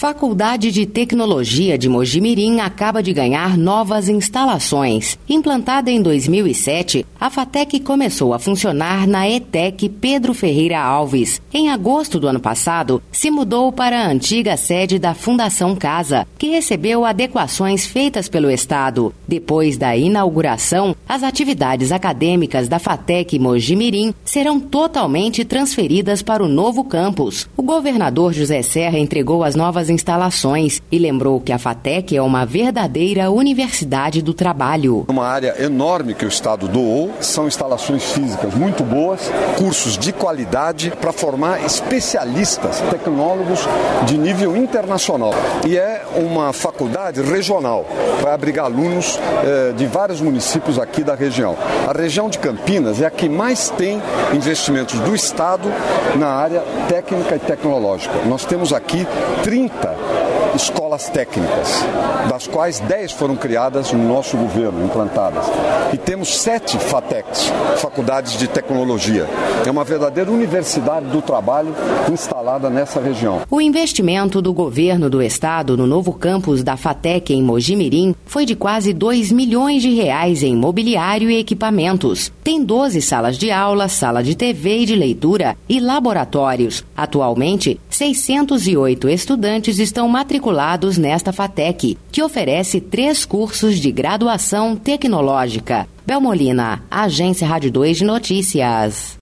Faculdade de Tecnologia de Mojimirim acaba de ganhar novas instalações. Implantada em 2007, a FATEC começou a funcionar na ETEC Pedro Ferreira Alves. Em agosto do ano passado, se mudou para a antiga sede da Fundação Casa, que recebeu adequações feitas pelo Estado. Depois da inauguração, as atividades acadêmicas da FATEC Mojimirim serão totalmente transferidas para o novo campus. O governador José Serra entregou as novas instalações e lembrou que a FATEC é uma verdadeira universidade do trabalho. Uma área enorme que o Estado doou, são instalações físicas muito boas, cursos de qualidade para formar especialistas, tecnólogos de nível internacional. E é uma faculdade regional, vai abrigar alunos de vários municípios aqui da região. A região de Campinas é a que mais tem investimentos do Estado na área técnica e tecnológica. Nós temos aqui 30 escolas técnicas, das quais 10 foram criadas no nosso governo, implantadas. E temos 7 FATECs, faculdades de tecnologia. É uma verdadeira universidade do trabalho instalada nessa região. O investimento do governo do estado no novo campus da FATEC em Mojimirim foi de quase R$2 milhões em mobiliário e equipamentos. Tem 12 salas de aula, sala de TV e de leitura e laboratórios. Atualmente, 608 estudantes estão matriculados nesta FATEC, que oferece 3 cursos de graduação tecnológica. Bel Molina, Agência Rádio 2 de Notícias.